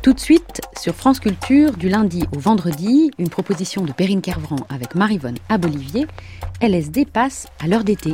Tout de suite, sur France Culture, du lundi au vendredi, une proposition de Perrine Kervran avec Maryvonne Abolivier. LSD passe à l'heure d'été.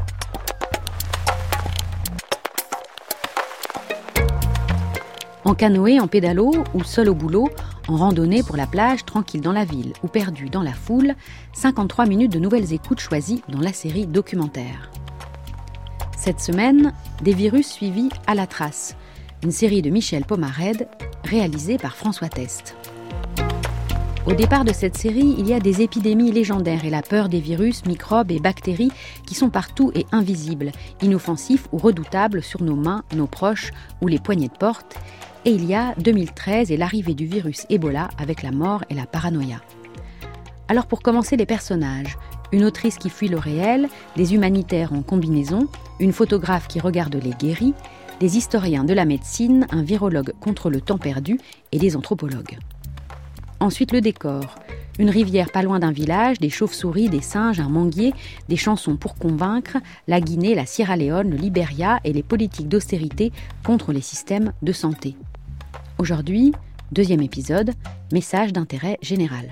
En canoë, en pédalo ou seul au boulot, en randonnée pour la plage, tranquille dans la ville ou perdu dans la foule, 53 minutes de nouvelles écoutes choisies dans la série documentaire. Cette semaine, des virus suivis à la trace. Une série de Michel Pomarède, réalisée par François Test. Au départ de cette série, il y a des épidémies légendaires et la peur des virus, microbes et bactéries qui sont partout et invisibles, inoffensifs ou redoutables sur nos mains, nos proches ou les poignées de porte. Et il y a 2013 et l'arrivée du virus Ebola avec la mort et la paranoïa. Alors pour commencer, les personnages. Une autrice qui fuit le réel, des humanitaires en combinaison, une photographe qui regarde les guéris, des historiens de la médecine, un virologue contre le temps perdu et des anthropologues. Ensuite, le décor. Une rivière pas loin d'un village, des chauves-souris, des singes, un manguier, des chansons pour convaincre, la Guinée, la Sierra Leone, le Libéria et les politiques d'austérité contre les systèmes de santé. Aujourd'hui, deuxième épisode, message d'intérêt général.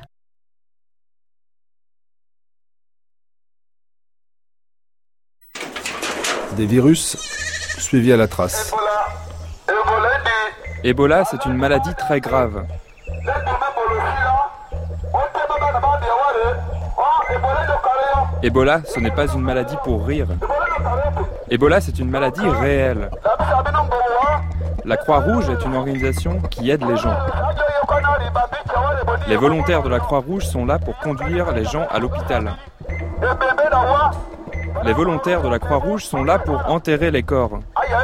Des virus suivis à la trace. Ebola, c'est une maladie très grave. Ebola, ce n'est pas une maladie pour rire. Ebola, c'est une maladie réelle. La Croix-Rouge est une organisation qui aide les gens. Les volontaires de la Croix-Rouge sont là pour conduire les gens à l'hôpital. Les volontaires de la Croix-Rouge sont là pour enterrer les corps.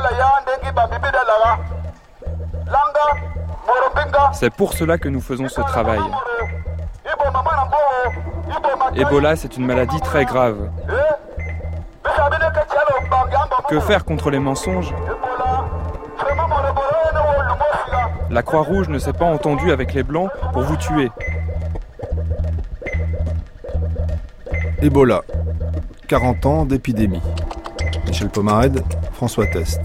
C'est pour cela que nous faisons ce travail. Ebola, c'est une maladie très grave. Que faire contre les mensonges ? La Croix-Rouge ne s'est pas entendue avec les Blancs pour vous tuer. Ebola. 40 ans d'épidémie. Michel Pomarède, François Test.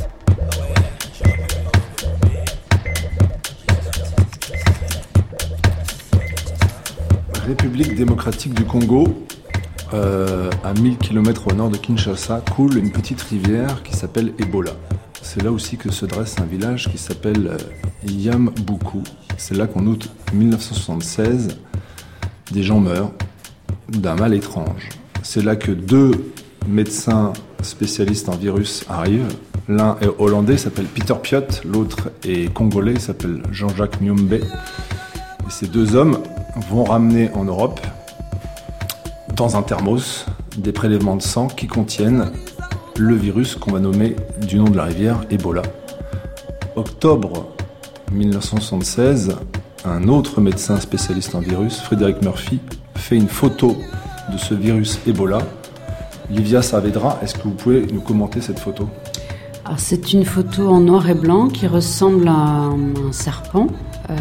République démocratique du Congo, à 1000 km au nord de Kinshasa, coule une petite rivière qui s'appelle Ebola. C'est là aussi que se dresse un village qui s'appelle Yambuku. C'est là qu'en août 1976, des gens meurent d'un mal étrange. C'est là que deux médecins spécialistes en virus arrivent. L'un est hollandais, s'appelle Peter Piot, l'autre est congolais, il s'appelle Jean-Jacques Myombe. Et ces deux hommes vont ramener en Europe, dans un thermos, des prélèvements de sang qui contiennent le virus qu'on va nommer du nom de la rivière Ebola. Octobre 1976, un autre médecin spécialiste en virus, Frédéric Murphy, fait une photo de ce virus Ebola. Livia Saavedra, est-ce que vous pouvez nous commenter cette photo ? Alors, c'est une photo en noir et blanc qui ressemble à un serpent.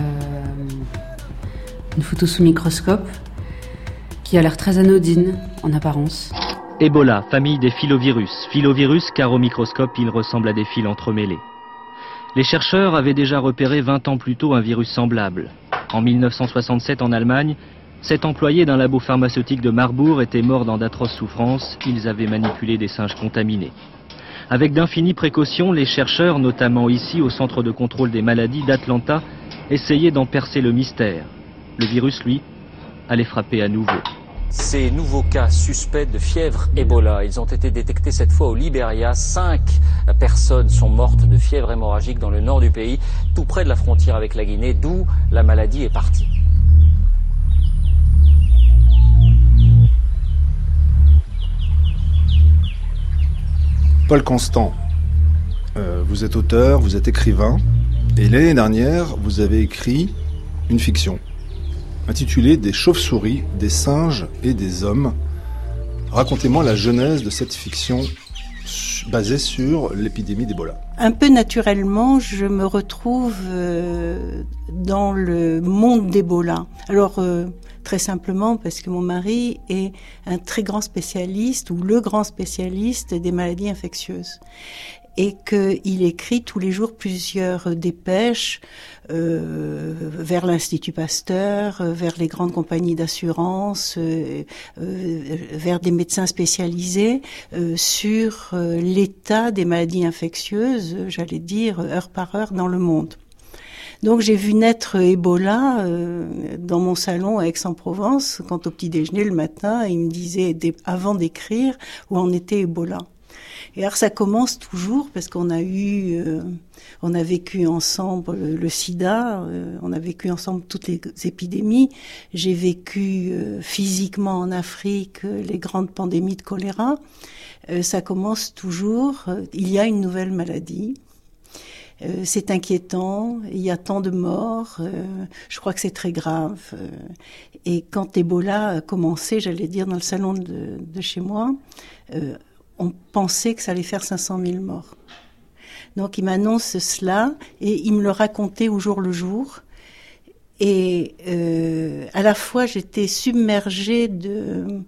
Une photo sous microscope qui a l'air très anodine en apparence. Ebola, famille des filovirus. Filovirus car au microscope il ressemble à des fils entremêlés. Les chercheurs avaient déjà repéré 20 ans plus tôt un virus semblable. En 1967 en Allemagne, 7 employés d'un labo pharmaceutique de Marbourg étaient morts dans d'atroces souffrances. Ils avaient manipulé des singes contaminés. Avec d'infinies précautions, les chercheurs, notamment ici au Centre de contrôle des maladies d'Atlanta, essayaient d'en percer le mystère. Le virus, lui, allait frapper à nouveau. Ces nouveaux cas suspects de fièvre Ebola, ils ont été détectés cette fois au Libéria. 5 personnes sont mortes de fièvre hémorragique dans le nord du pays, tout près de la frontière avec la Guinée, d'où la maladie est partie. Paul Constant, vous êtes auteur, vous êtes écrivain, et l'année dernière, vous avez écrit une fiction intitulée « Des chauves-souris, des singes et des hommes ». Racontez-moi la genèse de cette fiction basée sur l'épidémie d'Ebola. Un peu naturellement, je me retrouve dans le monde d'Ebola. Alors, très simplement parce que mon mari est un très grand spécialiste, ou le grand spécialiste des maladies infectieuses. Et qu'il écrit tous les jours plusieurs dépêches vers l'Institut Pasteur, vers les grandes compagnies d'assurance, vers des médecins spécialisés sur l'état des maladies infectieuses, j'allais dire, heure par heure dans le monde. Donc j'ai vu naître Ebola dans mon salon à Aix-en-Provence, quand au petit déjeuner le matin, il me disait, avant d'écrire, où en était Ebola. Et alors ça commence toujours parce qu'on a vécu ensemble le sida, on a vécu ensemble toutes les épidémies. J'ai vécu physiquement en Afrique les grandes pandémies de choléra. Ça commence toujours, il y a une nouvelle maladie. C'est inquiétant, il y a tant de morts, je crois que c'est très grave. Et quand Ebola a commencé, j'allais dire, dans le salon de chez moi, on pensait que ça allait faire 500 000 morts. Donc il m'annonce cela et il me le racontait au jour le jour. Et à la fois j'étais submergée de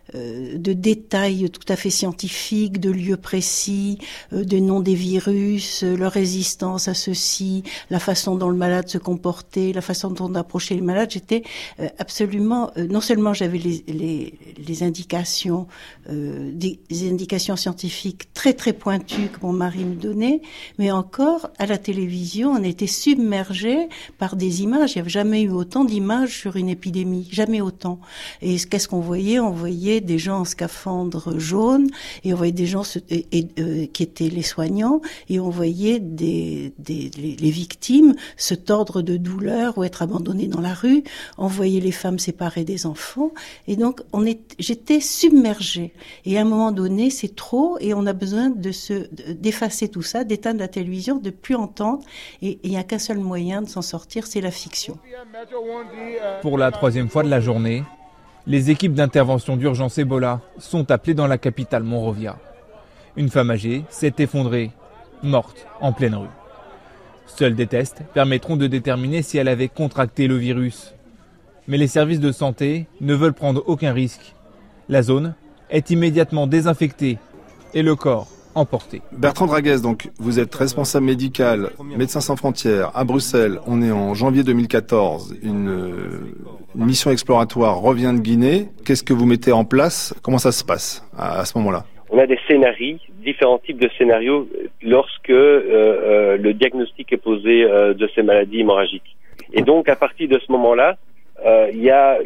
détails tout à fait scientifiques, de lieux précis, de noms des virus, leur résistance à ceux-ci, la façon dont le malade se comportait, la façon dont on approchait le malade. J'étais absolument, non seulement j'avais les indications, des indications scientifiques très très pointues que mon mari me donnait, mais encore à la télévision, on était submergé par des images. Il n'y avait jamais eu autant d'images sur une épidémie, jamais autant. Et qu'est-ce qu'on voyait? On voyait des gens en scaphandre jaune, et on voyait des gens qui étaient les soignants, et on voyait les victimes se tordre de douleur ou être abandonnées dans la rue. On voyait les femmes séparées des enfants, et donc j'étais submergée. Et à un moment donné, c'est trop, et on a besoin d'effacer tout ça, d'éteindre la télévision, de plus entendre, et il n'y a qu'un seul moyen de s'en sortir, c'est la fiction. Pour la 3e fois de la journée, les équipes d'intervention d'urgence Ebola sont appelées dans la capitale Monrovia. Une femme âgée s'est effondrée, morte en pleine rue. Seuls des tests permettront de déterminer si elle avait contracté le virus. Mais les services de santé ne veulent prendre aucun risque. La zone est immédiatement désinfectée et le corps emporté. Bertrand Draguès, donc vous êtes responsable médical, Médecins sans frontières à Bruxelles. On est en janvier 2014. Une mission exploratoire revient de Guinée. Qu'est-ce que vous mettez en place? Comment ça se passe à ce moment-là? On a des scénarios, différents types de scénarios lorsque le diagnostic est posé de ces maladies hémorragiques. Et donc à partir de ce moment-là, il y a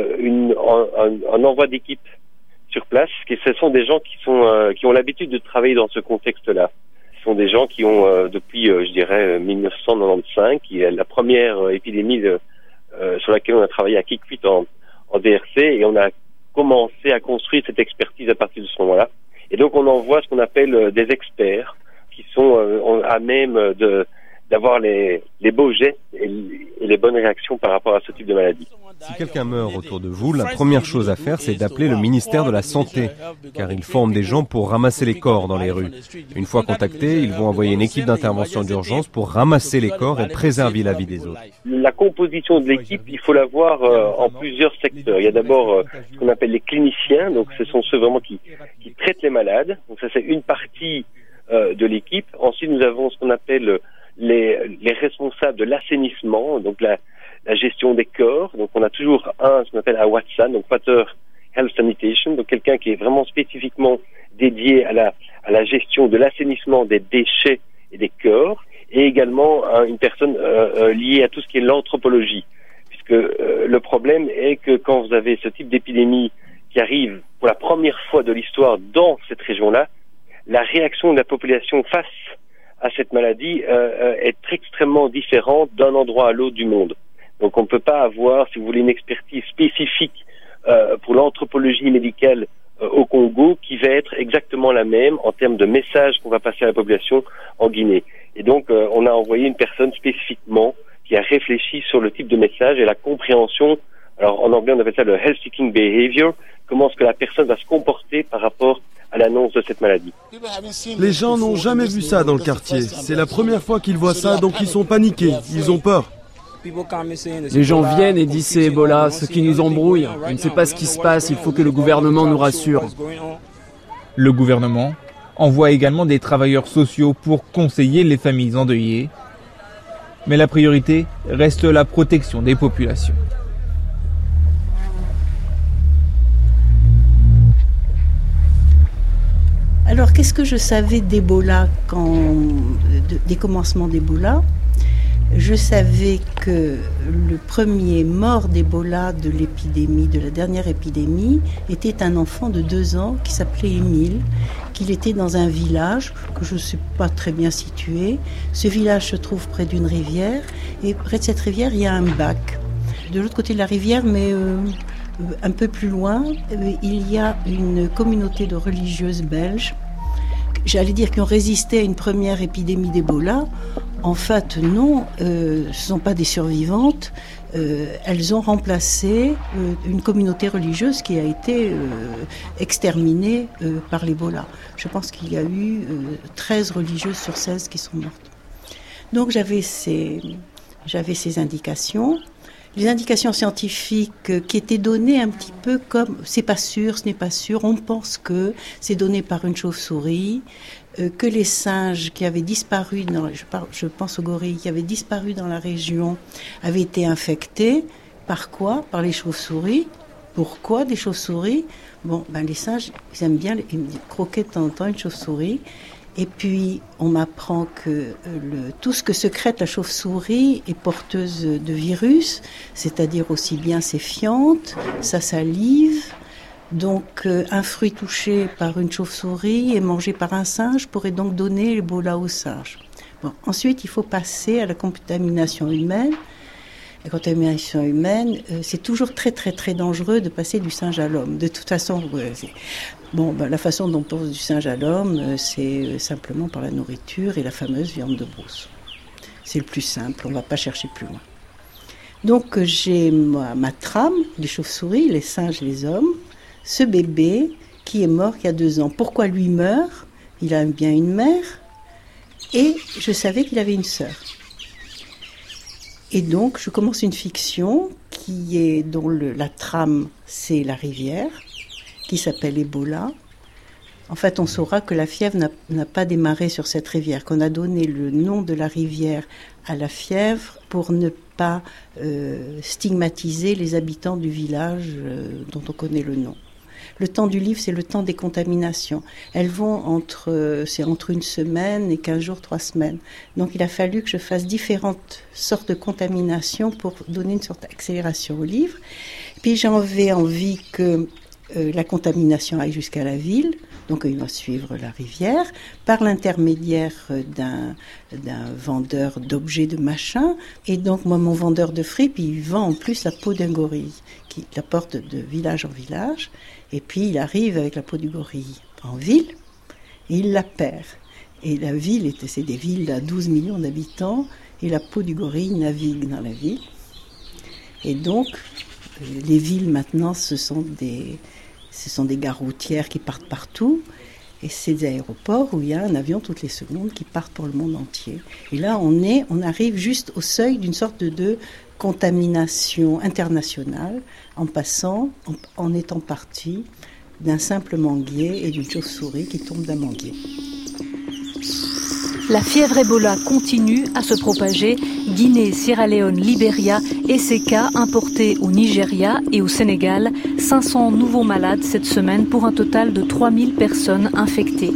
un envoi d'équipe sur place. Ce sont des gens qui ont l'habitude de travailler dans ce contexte-là. Ce sont des gens qui ont depuis, je dirais, 1995, qui est la première épidémie sur laquelle on a travaillé à Kikwit en DRC, et on a commencé à construire cette expertise à partir de ce moment-là. Et donc on envoie ce qu'on appelle des experts qui sont à même d'avoir les beaux gestes et les bonnes réactions par rapport à ce type de maladie. Si quelqu'un meurt autour de vous, la première chose à faire, c'est d'appeler le ministère de la Santé, car ils forment des gens pour ramasser les corps dans les rues. Une fois contactés, ils vont envoyer une équipe d'intervention d'urgence pour ramasser les corps et préserver la vie des autres. La composition de l'équipe, il faut la voir en plusieurs secteurs. Il y a d'abord ce qu'on appelle les cliniciens, donc ce sont ceux vraiment qui traitent les malades. Donc ça, c'est une partie de l'équipe. Ensuite, nous avons ce qu'on appelle les responsables de l'assainissement, donc la gestion des corps. Donc on a toujours ce qu'on appelle un WATSAN, donc Water Health Sanitation, donc quelqu'un qui est vraiment spécifiquement dédié à la gestion de l'assainissement des déchets et des corps, et également une personne liée à tout ce qui est l'anthropologie, puisque le problème est que quand vous avez ce type d'épidémie qui arrive pour la première fois de l'histoire dans cette région-là, la réaction de la population face à cette maladie est extrêmement différente d'un endroit à l'autre du monde. Donc on ne peut pas avoir, si vous voulez, une expertise spécifique pour l'anthropologie médicale au Congo qui va être exactement la même en termes de messages qu'on va passer à la population en Guinée. Et donc on a envoyé une personne spécifiquement qui a réfléchi sur le type de message et la compréhension. Alors en anglais on appelle ça le health seeking behavior, comment est-ce que la personne va se comporter par rapport à l'annonce de cette maladie. Les gens n'ont jamais vu ça dans le quartier. C'est la première fois qu'ils voient ça, donc ils sont paniqués, ils ont peur. Les gens viennent et disent c'est Ebola, ce qui nous embrouille. On ne sait pas ce qui se passe, il faut que le gouvernement nous rassure. Le gouvernement envoie également des travailleurs sociaux pour conseiller les familles endeuillées. Mais la priorité reste la protection des populations. Alors, qu'est-ce que je savais d'Ebola des commencements d'Ebola ? Je savais que le premier mort d'Ebola de l'épidémie, de la dernière épidémie, était un enfant de 2 ans qui s'appelait Émile, qu'il était dans un village que je ne sais pas très bien situé. Ce village se trouve près d'une rivière et près de cette rivière, il y a un bac. De l'autre côté de la rivière, mais un peu plus loin, il y a une communauté de religieuses belges, j'allais dire qui ont résisté à une première épidémie d'Ebola. En fait, non, ce ne sont pas des survivantes. Elles ont remplacé une communauté religieuse qui a été exterminée par l'Ebola. Je pense qu'il y a eu 13 religieuses sur 16 qui sont mortes. Donc j'avais ces indications. Les indications scientifiques qui étaient données un petit peu comme c'est pas sûr, ce n'est pas sûr, on pense que c'est donné par une chauve-souris, que les singes qui avaient disparu, je pense aux gorilles, qui avaient disparu dans la région, avaient été infectés. Par quoi ? Par les chauves-souris. Pourquoi des chauves-souris ? Bon, les singes, ils aiment bien croquer de temps en temps une chauve-souris. Et puis, on m'apprend que tout ce que sécrète la chauve-souris est porteuse de virus, c'est-à-dire aussi bien ses fientes, sa salive. Donc, un fruit touché par une chauve-souris et mangé par un singe pourrait donc donner l'Ebola au singe. Bon, ensuite, il faut passer à la contamination humaine. La contamination humaine, c'est toujours très, très, très dangereux de passer du singe à l'homme. De toute façon, la façon dont on passe du singe à l'homme, c'est simplement par la nourriture et la fameuse viande de brousse. C'est le plus simple, on ne va pas chercher plus loin. Donc, j'ai ma trame, les chauves-souris, les singes, les hommes, ce bébé qui est mort il y a 2 ans. Pourquoi lui meurt ? Il a bien une mère et je savais qu'il avait une sœur. Et donc, je commence une fiction dont la trame, c'est la rivière, qui s'appelle Ebola. En fait, on saura que la fièvre n'a pas démarré sur cette rivière, qu'on a donné le nom de la rivière à la fièvre pour ne pas stigmatiser les habitants du village dont on connaît le nom. Le temps du livre, c'est le temps des contaminations. Elles vont entre 1 semaine et 15 jours, 3 semaines. Donc il a fallu que je fasse différentes sortes de contaminations pour donner une sorte d'accélération au livre. Puis j'avais envie que la contamination aille jusqu'à la ville. Donc il va suivre la rivière par l'intermédiaire d'un vendeur d'objets, de machins. Et donc moi, mon vendeur de fripes, il vend en plus la peau d'un gorille, qui la porte de village en village. Et puis il arrive avec la peau du gorille en ville et il la perd. Et la ville, c'est des villes à 12 millions d'habitants et la peau du gorille navigue dans la ville. Et donc les villes maintenant, ce sont des gares routières qui partent partout. Et c'est des aéroports où il y a un avion toutes les secondes qui part pour le monde entier. Et là, on arrive juste au seuil d'une sorte de contamination internationale en étant parti d'un simple manguier et d'une chauve-souris qui tombe d'un manguier. La fièvre Ebola continue à se propager. Guinée, Sierra Leone, Libéria et ces cas importés au Nigeria et au Sénégal. 500 nouveaux malades cette semaine pour un total de 3000 personnes infectées.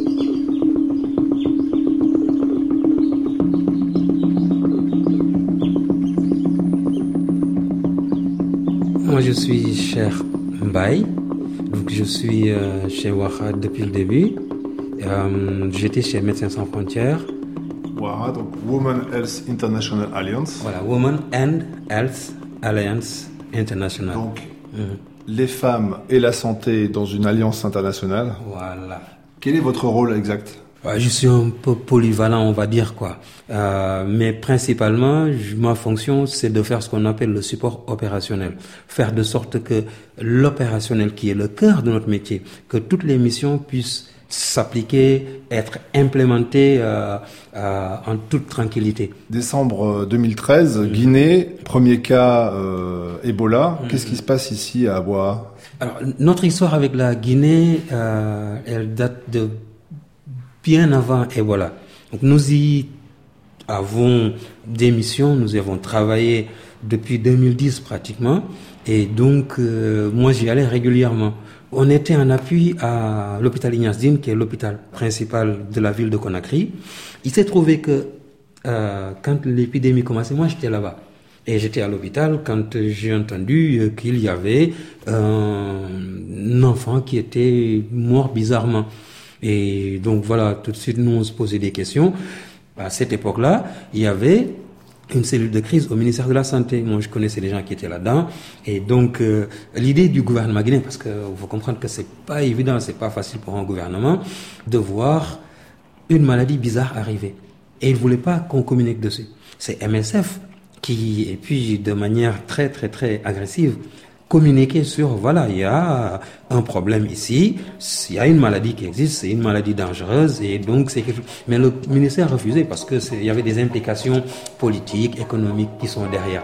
Moi, je suis Cher Mbaye. Donc, je suis chez WAHA depuis le début. J'étais chez Médecins Sans Frontières. WAHA, donc Women Health International Alliance. Voilà, Women and Health Alliance International. Donc, les femmes et la santé dans une alliance internationale. Voilà. Quel est votre rôle exact ? Je suis un peu polyvalent, on va dire quoi. Mais principalement, ma fonction, c'est de faire ce qu'on appelle le support opérationnel. Faire de sorte que l'opérationnel, qui est le cœur de notre métier, que toutes les missions puissent s'appliquer, être implémenté en toute tranquillité. Décembre 2013, Guinée, premier cas Ebola. Qu'est-ce qui se passe ici à Aboa? Alors, notre histoire avec la Guinée, elle date de bien avant Ebola. Donc, nous y avons des missions, nous y avons travaillé depuis 2010 pratiquement, et donc moi j'y allais régulièrement. On était en appui à l'hôpital Ignace Dine, qui est l'hôpital principal de la ville de Conakry. Il s'est trouvé que quand l'épidémie commençait, moi j'étais là-bas. Et j'étais à l'hôpital quand j'ai entendu qu'il y avait un enfant qui était mort bizarrement. Et donc voilà, tout de suite nous on se posait des questions. À cette époque-là, il y avait une cellule de crise au ministère de la Santé. Moi, je connaissais les gens qui étaient là-dedans. Et donc, l'idée du gouvernement guinéen, parce que faut comprendre que c'est pas évident, c'est pas facile pour un gouvernement de voir une maladie bizarre arriver. Et ils voulaient pas qu'on communique dessus. C'est MSF qui, et puis de manière très, très, très agressive, communiquer sur, voilà, il y a un problème ici, il y a une maladie qui existe, c'est une maladie dangereuse, et donc c'est quelque chose. Mais le ministère refusait parce que il y avait des implications politiques, économiques qui sont derrière.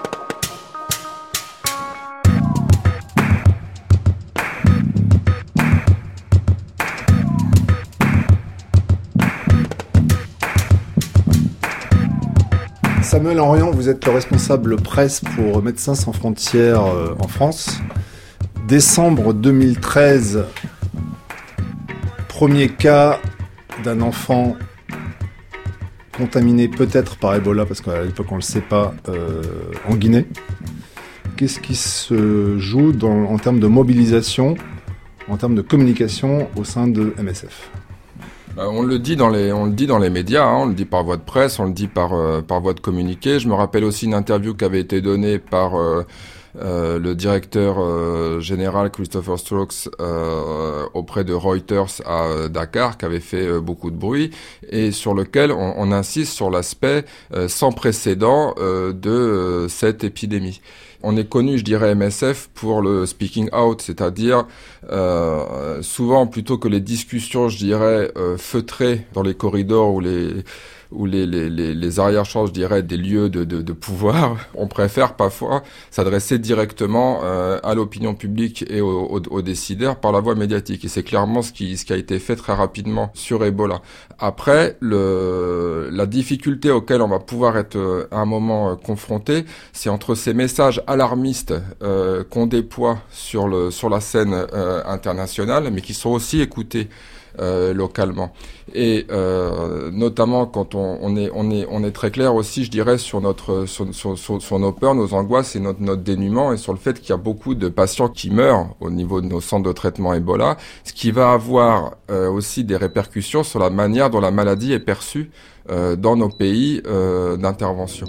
Samuel Henrion, vous êtes le responsable presse pour Médecins sans frontières en France. Décembre 2013, premier cas d'un enfant contaminé peut-être par Ebola, parce qu'à l'époque on ne le sait pas, en Guinée. Qu'est-ce qui se joue en termes de mobilisation, en termes de communication au sein de MSF ? On le dit dans les médias, on le dit par voie de presse, on le dit par voie de communiqué. Je me rappelle aussi une interview qui avait été donnée par le directeur général Christopher Strokes auprès de Reuters à Dakar, qui avait fait beaucoup de bruit, et sur lequel on insiste sur l'aspect sans précédent de cette épidémie. On est connu, je dirais, MSF pour le speaking out, c'est-à-dire souvent plutôt que les discussions, je dirais, feutrées dans les corridors ou les arrière-champs, je dirais, des lieux de pouvoir, on préfère parfois s'adresser directement à l'opinion publique et aux décideurs par la voie médiatique. Et c'est clairement ce qui a été fait très rapidement sur Ebola. Après, la difficulté auquel on va pouvoir être à un moment confronté, c'est entre ces messages alarmistes qu'on déploie sur la scène internationale, mais qui sont aussi écoutés localement, et notamment quand on est très clair aussi, je dirais, sur nos peurs, nos angoisses et notre dénuement, et sur le fait qu'il y a beaucoup de patients qui meurent au niveau de nos centres de traitement Ebola, ce qui va avoir aussi des répercussions sur la manière dont la maladie est perçue dans nos pays d'intervention.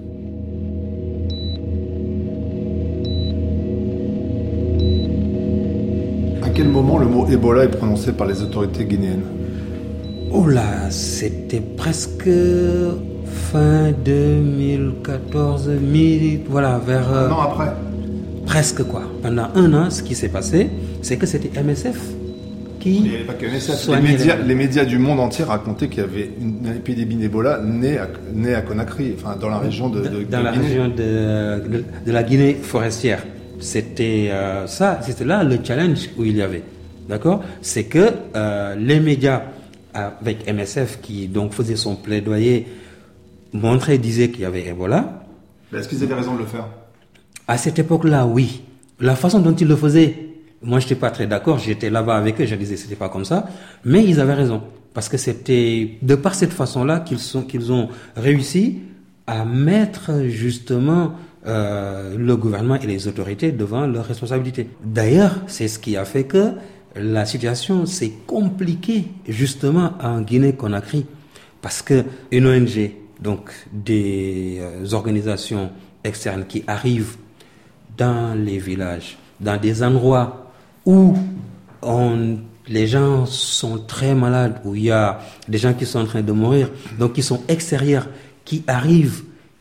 À quel moment le mot Ebola est prononcé par les autorités guinéennes ? Oh là, c'était presque fin 2014, voilà, vers... Un an après ? Presque quoi. Pendant un an, ce qui s'est passé, c'est que c'était MSF qui... Il n'y avait pas que MSF. Les médias du monde entier racontaient qu'il y avait une épidémie d'Ebola née à Conakry, enfin dans la région de Guinée. Dans la région de la Guinée forestière. C'était c'était là le challenge où il y avait, d'accord ? C'est que les médias avec MSF qui donc faisait son plaidoyer disaient qu'il y avait Ebola. Mais est-ce qu'ils avaient raison de le faire ? À cette époque-là, oui. La façon dont ils le faisaient, moi je n'étais pas très d'accord, j'étais là-bas avec eux, je disais c'était pas comme ça, mais ils avaient raison, parce que c'était de par cette façon-là qu'ils ont réussi à mettre justement le gouvernement et les autorités devant leurs responsabilités. D'ailleurs, c'est ce qui a fait que la situation s'est compliquée justement en Guinée-Conakry, parce que une ONG, donc des organisations externes qui arrivent dans les villages, dans des endroits où les gens sont très malades, où il y a des gens qui sont en train de mourir, donc qui sont extérieurs, qui arrivent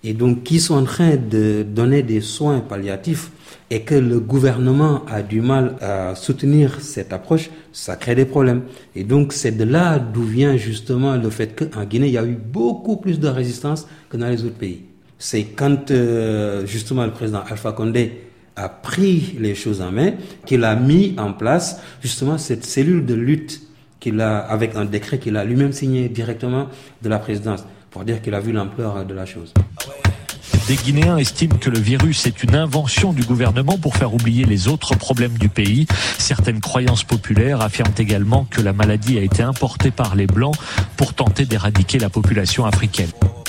et donc qui sont en train de donner des soins palliatifs et que le gouvernement a du mal à soutenir cette approche, ça crée des problèmes. Et donc c'est de là d'où vient justement le fait qu'en Guinée, il y a eu beaucoup plus de résistance que dans les autres pays. C'est quand justement le président Alpha Condé a pris les choses en main qu'il a mis en place justement cette cellule de lutte qu'il a, avec un décret qu'il a lui-même signé directement de la présidence, pour dire qu'il a vu l'ampleur de la chose. Des Guinéens estiment que le virus est une invention du gouvernement pour faire oublier les autres problèmes du pays. Certaines croyances populaires affirment également que la maladie a été importée par les Blancs pour tenter d'éradiquer la population africaine.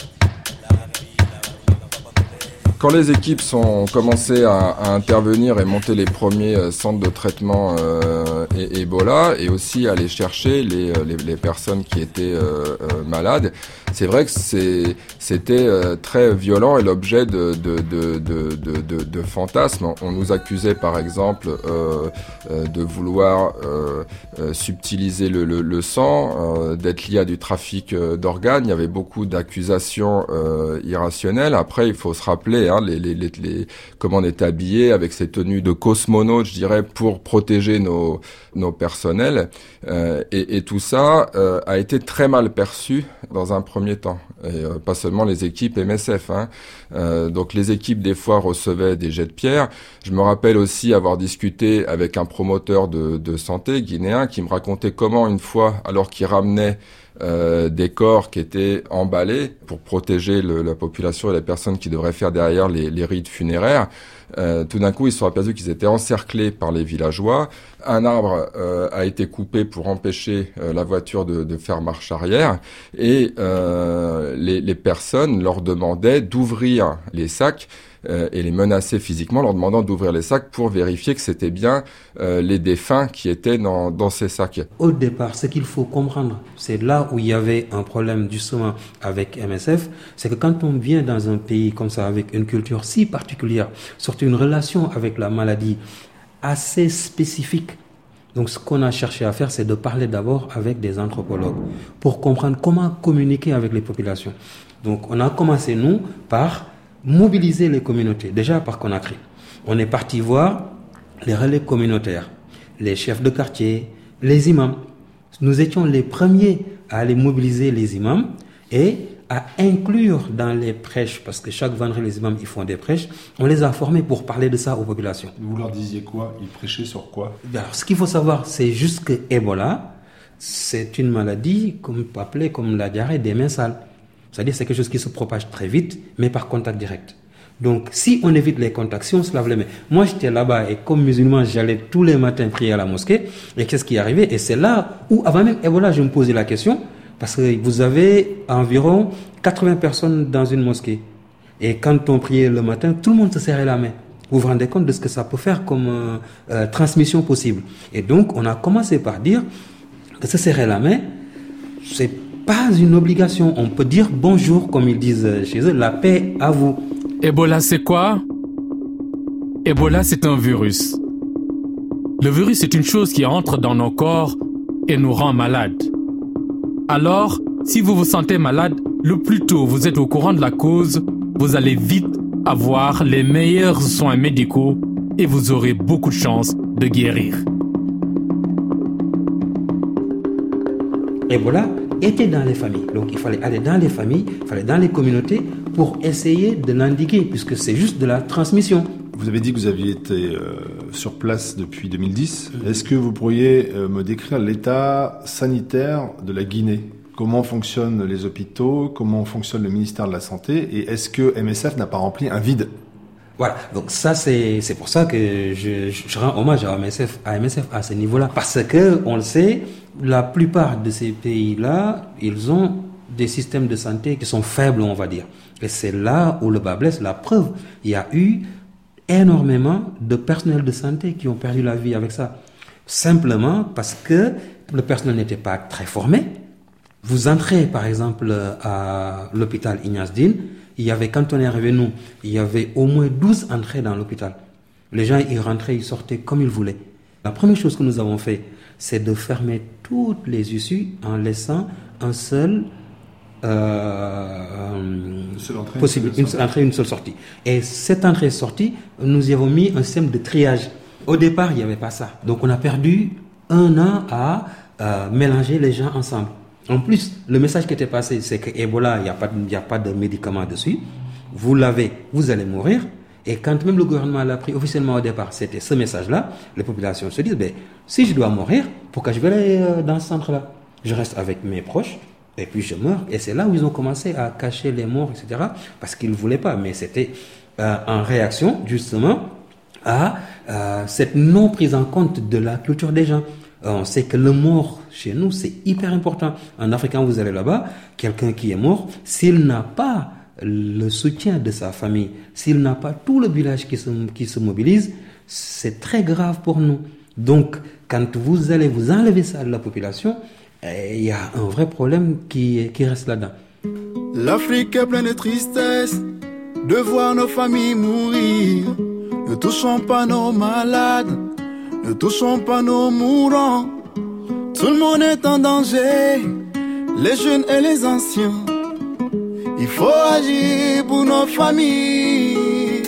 Quand les équipes ont commencé à intervenir et monter les premiers centres de traitement Ebola et aussi aller chercher les personnes qui étaient malades, c'est vrai que c'était très violent et l'objet de fantasmes. On nous accusait par exemple de vouloir subtiliser le sang, d'être lié à du trafic d'organes. Il y avait beaucoup d'accusations irrationnelles. Après, il faut se rappeler comment on était habillé avec ces tenues de cosmonautes, je dirais, pour protéger nos personnels. Et tout ça a été très mal perçu dans un premier temps. Et pas seulement les équipes MSF. Donc les équipes, des fois, recevaient des jets de pierre. Je me rappelle aussi avoir discuté avec un promoteur de santé guinéen qui me racontait comment, une fois, alors qu'il ramenait des corps qui étaient emballés pour protéger la population et les personnes qui devraient faire derrière les rites funéraires. Tout d'un coup, ils se sont aperçus qu'ils étaient encerclés par les villageois. Un arbre a été coupé pour empêcher la voiture de faire marche arrière. Et les personnes leur demandaient d'ouvrir les sacs et les menaçaient physiquement, leur demandant d'ouvrir les sacs pour vérifier que c'était bien les défunts qui étaient dans ces sacs. Au départ, ce qu'il faut comprendre, c'est là où il y avait un problème justement avec MSF, c'est que quand on vient dans un pays comme ça, avec une culture si particulière, surtout une relation avec la maladie assez spécifique, donc ce qu'on a cherché à faire, c'est de parler d'abord avec des anthropologues pour comprendre comment communiquer avec les populations. Donc on a commencé, nous, par mobiliser les communautés, déjà par Conakry. On est parti voir les relais communautaires, les chefs de quartier, les imams. Nous étions les premiers à aller mobiliser les imams et à inclure dans les prêches, parce que chaque vendredi les imams ils font des prêches, on les a formés pour parler de ça aux populations. Vous leur disiez quoi? Ils prêchaient sur quoi? Alors, ce qu'il faut savoir, c'est juste que Ebola, c'est une maladie appelée comme la diarrhée des mains sales. C'est-à-dire c'est quelque chose qui se propage très vite, mais par contact direct. Donc, si on évite les contacts, si on se lave les mains. Moi, j'étais là-bas et comme musulman, j'allais tous les matins prier à la mosquée. Et qu'est-ce qui est arrivé? Et c'est là où, avant même Ebola, je me posais la question, parce que vous avez environ 80 personnes dans une mosquée. Et quand on priait le matin, tout le monde se serrait la main. Vous vous rendez compte de ce que ça peut faire comme transmission possible. Et donc, on a commencé par dire que se serrer la main, c'est pas une obligation. On peut dire bonjour, comme ils disent chez eux, la paix à vous. Ebola, c'est quoi? Ebola, c'est un virus. Le virus est une chose qui entre dans nos corps et nous rend malades. Alors, si vous vous sentez malade, le plus tôt vous êtes au courant de la cause, vous allez vite avoir les meilleurs soins médicaux et vous aurez beaucoup de chances de guérir. Ebola était dans les familles. Donc il fallait aller dans les familles, il fallait dans les communautés pour essayer de l'endiguer, puisque c'est juste de la transmission. Vous avez dit que vous aviez été sur place depuis 2010. Est-ce que vous pourriez me décrire l'état sanitaire de la Guinée? Comment fonctionnent les hôpitaux? Comment fonctionne le ministère de la Santé? Et est-ce que MSF n'a pas rempli un vide? Voilà, donc ça c'est pour ça que je rends hommage à MSF à ce niveau-là. Parce que, on le sait, la plupart de ces pays-là, ils ont des systèmes de santé qui sont faibles, on va dire. Et c'est là où le bas blesse. La preuve, il y a eu énormément de personnel de santé qui ont perdu la vie avec ça. Simplement parce que le personnel n'était pas très formé. Vous entrez, par exemple, à l'hôpital Ignace Dine, quand on est arrivé, nous, il y avait au moins 12 entrées dans l'hôpital. Les gens, ils rentraient, ils sortaient comme ils voulaient. La première chose que nous avons fait, c'est de fermer toutes les issues en laissant un seul possible, une seule entrée, une seule sortie. Et cette entrée-sortie, nous y avons mis un système de triage. Au départ, il n'y avait pas ça. Donc on a perdu 1 an à mélanger les gens ensemble. En plus, le message qui était passé, c'est que Ebola, il n'y a pas de médicament dessus. Vous l'avez, vous allez mourir. Et quand même le gouvernement l'a pris officiellement au départ, c'était ce message-là. Les populations se disent, si je dois mourir, pourquoi je vais aller dans ce centre-là? Je reste avec mes proches, et puis je meurs. Et c'est là où ils ont commencé à cacher les morts, etc. Parce qu'ils ne voulaient pas. Mais c'était en réaction, justement, à cette non prise en compte de la culture des gens. On sait que le mort, chez nous, c'est hyper important. En Afrique, quand vous allez là-bas, quelqu'un qui est mort, s'il n'a pas le soutien de sa famille, s'il n'a pas tout le village qui se mobilise, c'est très grave pour nous. Donc, quand vous allez vous enlever ça de la population, il y a un vrai problème qui reste là-dedans. L'Afrique est pleine de tristesse de voir nos familles mourir. Ne touchons pas nos malades, ne touchons pas nos mourants. Tout le monde est en danger, les jeunes et les anciens. Il faut agir pour nos familles.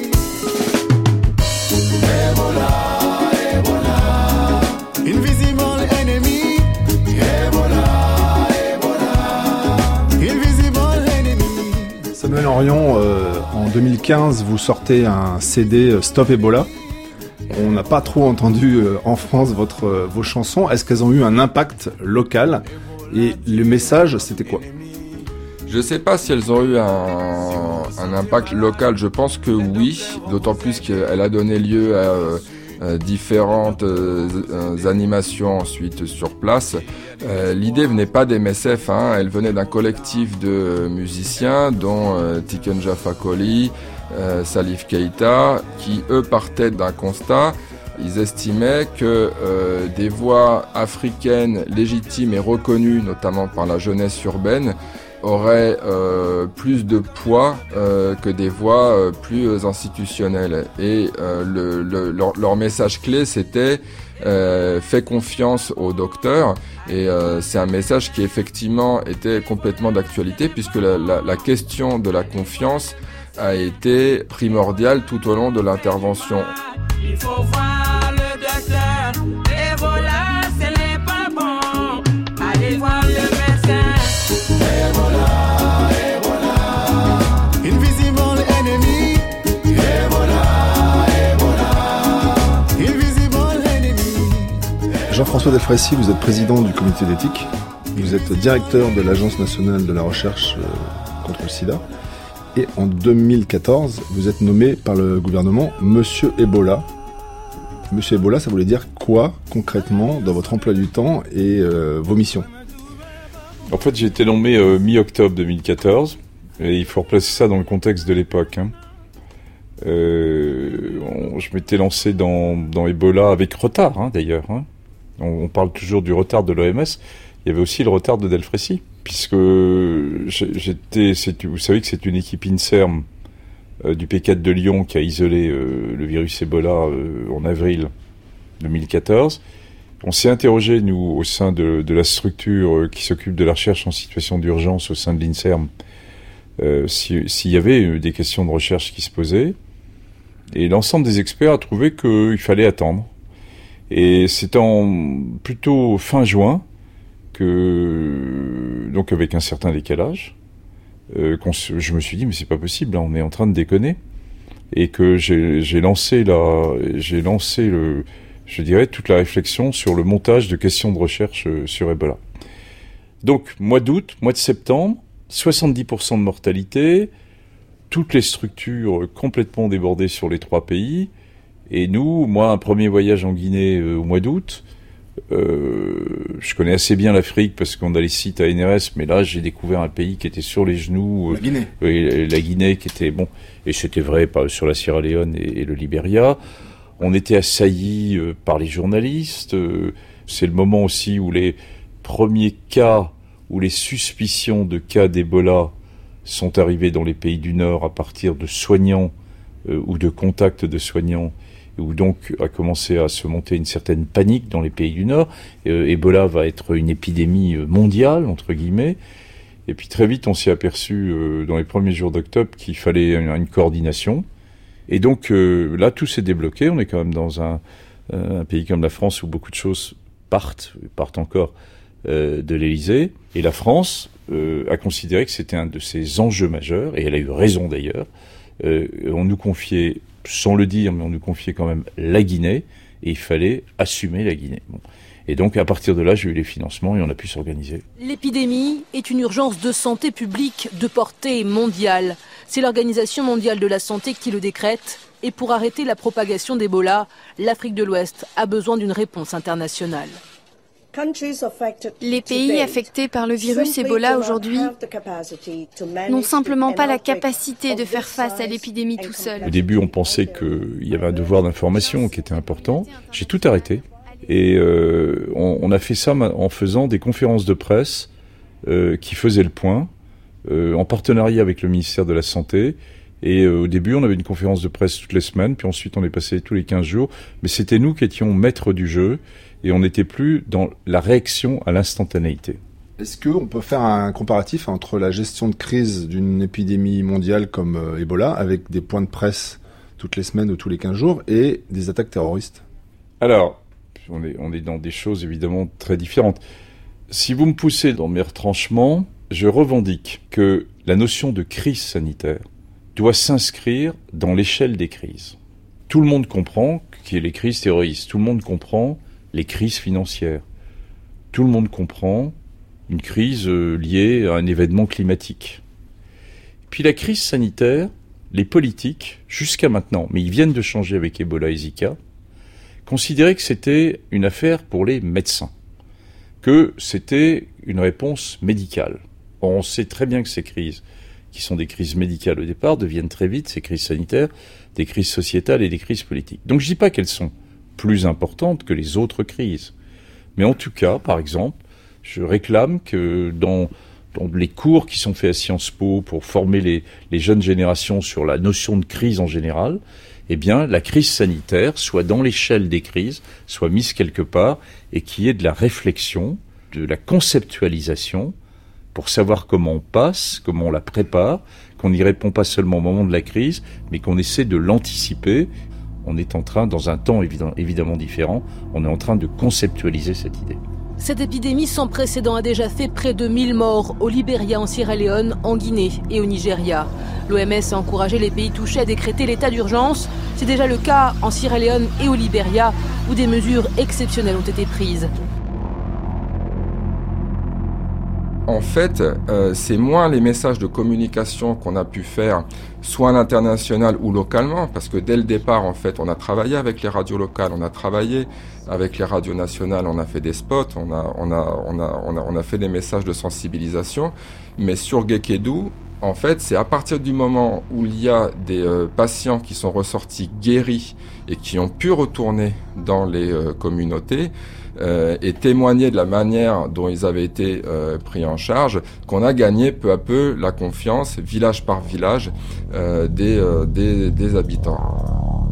Ebola, Ebola, invisible ennemi. Ebola, Ebola, invisible ennemi. Samuel Henrion, en 2015, vous sortez un CD Stop Ebola. On n'a pas trop entendu en France vos chansons. Est-ce qu'elles ont eu un impact local? Et le message, c'était quoi? Je ne sais pas si elles ont eu un impact local. Je pense que oui, d'autant plus qu'elle a donné lieu à différentes animations ensuite sur place. L'idée venait pas des MSF, elle venait d'un collectif de musiciens dont Tiken Jah Fakoly, Salif Keita, qui eux partaient d'un constat. Ils estimaient que des voix africaines légitimes et reconnues, notamment par la jeunesse urbaine, auraient plus de poids que des voix plus institutionnelles. Et leur message clé, c'était fais confiance au docteur. Et c'est un message qui effectivement était complètement d'actualité, puisque la question de la confiance a été primordiale tout au long de l'intervention. Il faut voir le docteur. Ebola, ce n'est pas bon. Allez voir le médecin. Ebola, Ebola, invisible ennemi. Ebola, Ebola, invisible ennemi. Jean-François Delfraissy, vous êtes président du comité d'éthique. Vous êtes directeur de l'Agence nationale de la recherche contre le sida. Et en 2014, vous êtes nommé par le gouvernement Monsieur Ebola. Monsieur Ebola, ça voulait dire quoi concrètement dans votre emploi du temps et vos missions? En fait, j'ai été nommé mi-octobre 2014, et il faut replacer ça dans le contexte de l'époque. Je m'étais lancé dans Ebola avec retard, d'ailleurs. On parle toujours du retard de l'OMS. Il y avait aussi le retard de Delfraissy, puisque vous savez que c'est une équipe INSERM du P4 de Lyon qui a isolé le virus Ebola en avril 2014. On s'est interrogé, nous, au sein de la structure qui s'occupe de la recherche en situation d'urgence au sein de l'INSERM, s'il y avait des questions de recherche qui se posaient. Et l'ensemble des experts a trouvé qu'il fallait attendre. Et c'est plutôt fin juin, donc avec un certain décalage, je me suis dit, mais c'est pas possible, là, on est en train de déconner. Et que j'ai lancé je dirais, toute la réflexion sur le montage de questions de recherche sur Ebola. Donc, mois d'août, mois de septembre, 70% de mortalité, toutes les structures complètement débordées sur les 3 pays, et nous, moi, un premier voyage en Guinée au mois d'août. Je connais assez bien l'Afrique parce qu'on a les sites à NRS, mais là, j'ai découvert un pays qui était sur les genoux. La Guinée. La Guinée qui était, bon, et c'était vrai sur la Sierra Leone et le Libéria. On était assaillis par les journalistes. C'est le moment aussi où les premiers cas, où les suspicions de cas d'Ebola sont arrivés dans les pays du Nord à partir de soignants ou de contacts de soignants, où donc a commencé à se monter une certaine panique dans les pays du Nord. Ebola va être une épidémie mondiale, entre guillemets. Et puis très vite, on s'est aperçu dans les premiers jours d'octobre qu'il fallait une coordination. Et donc là, tout s'est débloqué. On est quand même dans un pays comme la France où beaucoup de choses partent encore de l'Élysée. Et la France a considéré que c'était un de ses enjeux majeurs, et elle a eu raison d'ailleurs. On nous confiait, sans le dire, mais on nous confiait quand même la Guinée, et il fallait assumer la Guinée. Bon. Et donc, à partir de là, j'ai eu les financements et on a pu s'organiser. L'épidémie est une urgence de santé publique de portée mondiale. C'est l'Organisation mondiale de la santé qui le décrète. Et pour arrêter la propagation d'Ebola, l'Afrique de l'Ouest a besoin d'une réponse internationale. Les pays affectés par le virus Ebola aujourd'hui n'ont simplement pas la capacité de faire face à l'épidémie tout seuls. Au début, on pensait qu'il y avait un devoir d'information qui était important. J'ai tout arrêté. Et on a fait ça en faisant des conférences de presse qui faisaient le point, en partenariat avec le ministère de la Santé. Et au début, on avait une conférence de presse toutes les semaines, puis ensuite on est passé tous les 15 jours. Mais c'était nous qui étions maîtres du jeu, et on n'était plus dans la réaction à l'instantanéité. Est-ce qu'on peut faire un comparatif entre la gestion de crise d'une épidémie mondiale comme Ebola, avec des points de presse toutes les semaines ou tous les 15 jours, et des attaques terroristes ? Alors, on est dans des choses évidemment très différentes. Si vous me poussez dans mes retranchements, je revendique que la notion de crise sanitaire doit s'inscrire dans l'échelle des crises. Tout le monde comprend qu'il y a les crises terroristes, tout le monde comprend les crises financières, tout le monde comprend une crise liée à un événement climatique. Puis la crise sanitaire, les politiques, jusqu'à maintenant, mais ils viennent de changer avec Ebola et Zika, considéraient que c'était une affaire pour les médecins, que c'était une réponse médicale. Or, on sait très bien que ces crises, qui sont des crises médicales au départ, deviennent très vite, ces crises sanitaires, des crises sociétales et des crises politiques. Donc je ne dis pas qu'elles sont plus importantes que les autres crises. Mais en tout cas, par exemple, je réclame que dans les cours qui sont faits à Sciences Po pour former les jeunes générations sur la notion de crise en général, eh bien, la crise sanitaire soit dans l'échelle des crises, soit mise quelque part, et qu'il y ait de la réflexion, de la conceptualisation, pour savoir comment on passe, comment on la prépare, qu'on n'y répond pas seulement au moment de la crise, mais qu'on essaie de l'anticiper. On est en train, dans un temps évidemment différent, on est en train de conceptualiser cette idée. Cette épidémie sans précédent a déjà fait près de 1000 morts au Libéria, en Sierra Leone, en Guinée et au Nigeria. L'OMS a encouragé les pays touchés à décréter l'état d'urgence. C'est déjà le cas en Sierra Leone et au Libéria, où des mesures exceptionnelles ont été prises. En fait, c'est moins les messages de communication qu'on a pu faire, soit à l'international ou localement, parce que dès le départ, en fait, on a travaillé avec les radios locales, on a travaillé avec les radios nationales, on a fait des spots, on a fait des messages de sensibilisation. Mais sur Guékédou, en fait, c'est à partir du moment où il y a des patients qui sont ressortis guéris et qui ont pu retourner dans les communautés, et témoigner de la manière dont ils avaient été pris en charge, qu'on a gagné peu à peu la confiance, village par village, des habitants.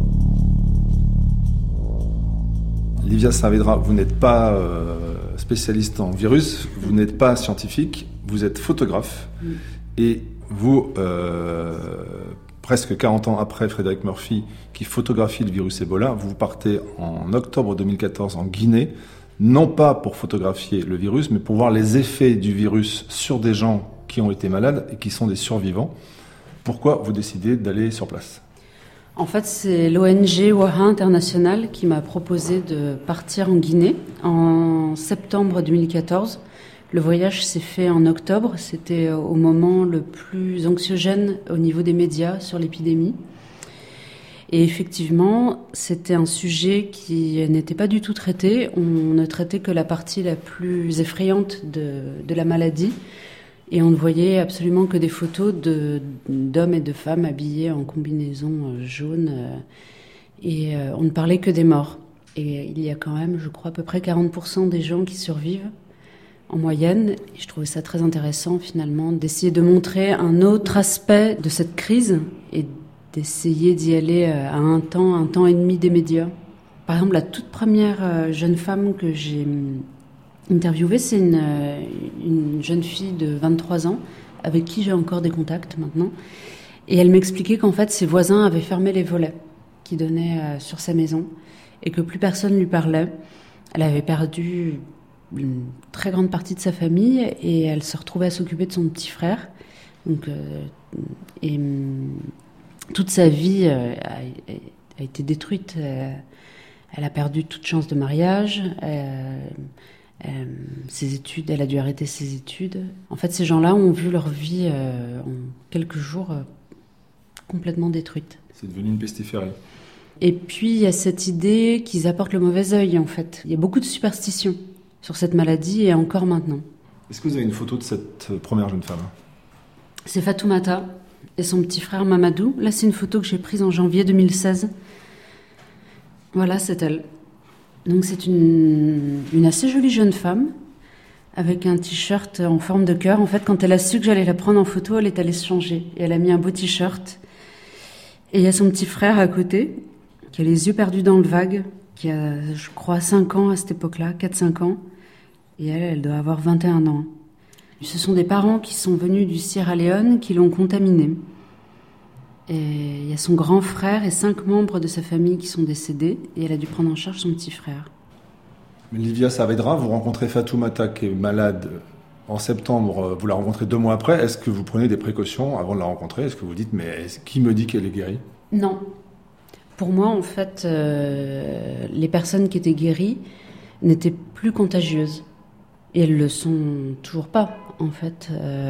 Livia Saavedra, vous n'êtes pas spécialiste en virus, vous n'êtes pas scientifique, vous êtes photographe, et vous, presque 40 ans après Frédéric Murphy, qui photographie le virus Ebola, vous partez en octobre 2014 en Guinée, non pas pour photographier le virus, mais pour voir les effets du virus sur des gens qui ont été malades et qui sont des survivants. Pourquoi vous décidez d'aller sur place ? En fait, c'est l'ONG Waha International qui m'a proposé de partir en Guinée en septembre 2014. Le voyage s'est fait en octobre, c'était au moment le plus anxiogène au niveau des médias sur l'épidémie. Et effectivement, c'était un sujet qui n'était pas du tout traité. On ne traitait que la partie la plus effrayante de la maladie. Et on ne voyait absolument que des photos d'hommes et de femmes habillés en combinaison jaune. Et on ne parlait que des morts. Et il y a quand même, je crois, à peu près 40% des gens qui survivent en moyenne. Et je trouvais ça très intéressant, finalement, d'essayer de montrer un autre aspect de cette crise et d'essayer d'y aller à un temps et demi des médias. Par exemple, la toute première jeune femme que j'ai interviewée, c'est une jeune fille de 23 ans avec qui j'ai encore des contacts maintenant. Et elle m'expliquait qu'en fait, ses voisins avaient fermé les volets qui donnaient sur sa maison et que plus personne lui parlait. Elle avait perdu une très grande partie de sa famille et elle se retrouvait à s'occuper de son petit frère. Donc, toute sa vie a été détruite. Elle a perdu toute chance de mariage. Ses études, elle a dû arrêter ses études. En fait, ces gens-là ont vu leur vie en quelques jours complètement détruite. C'est devenu une pestiférée. Et puis, il y a cette idée qu'ils apportent le mauvais œil, en fait. Il y a beaucoup de superstitions sur cette maladie et encore maintenant. Est-ce que vous avez une photo de cette première jeune femme ? C'est Fatoumata et son petit frère Mamadou. Là, c'est une photo que j'ai prise en janvier 2016. Voilà, c'est elle. Donc, c'est une assez jolie jeune femme avec un t-shirt en forme de cœur. En fait, quand elle a su que j'allais la prendre en photo, elle est allée se changer. Et elle a mis un beau t-shirt. Et il y a son petit frère à côté, qui a les yeux perdus dans le vague, qui a, je crois, 5 ans à cette époque-là, 4-5 ans. Et elle doit avoir 21 ans. Ce sont des parents qui sont venus du Sierra Leone qui l'ont contaminée. Et il y a son grand frère et 5 membres de sa famille qui sont décédés. Et elle a dû prendre en charge son petit frère. Livia Saavedra, vous rencontrez Fatoumata qui est malade en septembre. Vous la rencontrez 2 mois après. Est-ce que vous prenez des précautions avant de la rencontrer ? Est-ce que vous dites, mais qui me dit qu'elle est guérie ? Non. Pour moi, en fait, les personnes qui étaient guéries n'étaient plus contagieuses. Et elles ne le sont toujours pas, en fait.